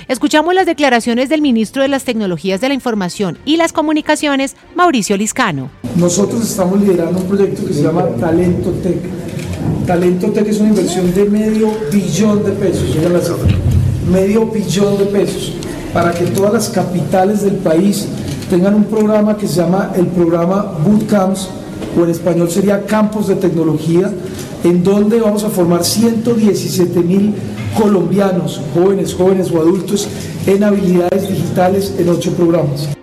Escuchamos las declaraciones del ministro de las Tecnologías de la Información y las Comunicaciones, Mauricio Liscano. Nosotros estamos liderando un proyecto que se llama Talento Tech. Talento Tech es una inversión de $500 millones de pesos, oigan la cifra, $500 millones, para que todas las capitales del país tengan un programa que se llama el programa Bootcamps, o en español sería Campos de Tecnología, en donde vamos a formar 117,000 colombianos, jóvenes o adultos, en habilidades digitales en 8 programas.